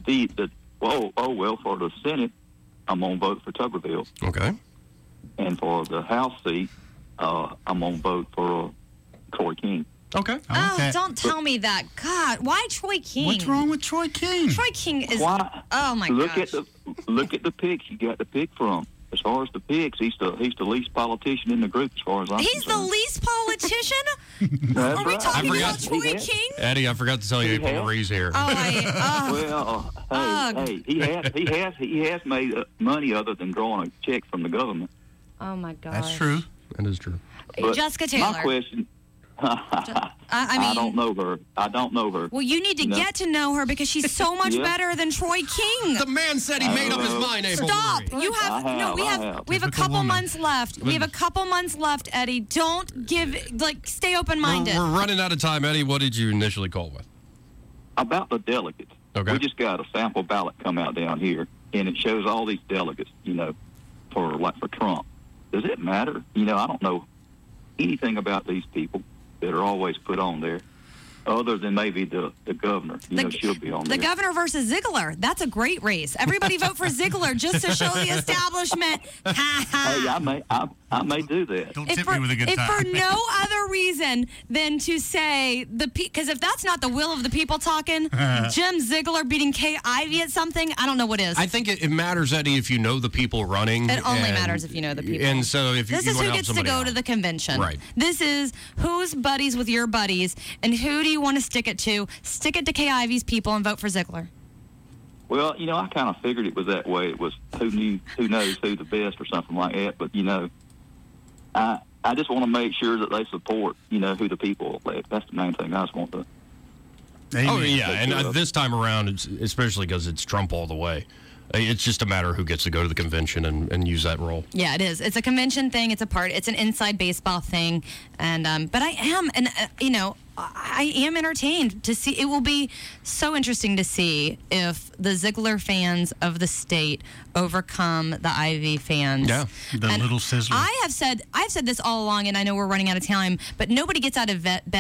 the Senate, I'm going to vote for Tuberville. Okay. And for the House seat, I'm going to vote for Troy King. Okay. Oh, don't tell me that. God, why Troy King? What's wrong with Troy King? Troy King is... Why? Oh, my gosh. Look at the picks you got to pick from. As far as the picks, he's the least politician in the group as far as I'm concerned. He's the least politician? Are we talking about Troy King? Eddie, I forgot to tell you Marie's here. He has made money other than drawing a check from the government. Oh, my God. That's true. That is true. But Jessica Taylor. My question... I don't know her. Well, you need to get to know her because she's so much better than Troy King. The man said he made up his mind, April. Stop. You have we have a couple months left. We have a couple months left, Eddie. Don't stay open-minded. We're running out of time, Eddie. What did you initially call with? About the delegates. Okay. We just got a sample ballot come out down here, and it shows all these delegates, for Trump. Does it matter? I don't know anything about these people that are always put on there, other than maybe the governor. She'll be on there. The governor versus Ziegler. That's a great race. Everybody vote for Ziegler just to show the establishment. Hey, I may do that. Don't tip me with a good time. If for no other reason than to say because if that's not the will of the people talking, Jim Ziegler beating Kay Ivey at something, I don't know what is. I think it matters, Eddie, if you know the people running. It only matters if you know the people. And so if this you is who gets to go to the convention. Right. This is who's buddies with your buddies, and who do you want to stick it to? Stick it to Kay Ivey's people and vote for Ziegler. Well, I kind of figured it was that way. It was who knows who the best or something like that. But I just want to make sure that they support who the people elect. That's the main thing I just want to. Oh yeah, and this time around, especially because it's Trump all the way. It's just a matter of who gets to go to the convention and use that role. Yeah, it is. It's a convention thing. It's an inside baseball thing, and but I am entertained to see. It will be so interesting to see if the Ziegler fans of the state overcome the Ivey fans. Yeah, the little sizzler. I've said this all along, and I know we're running out of time, but nobody gets out of bed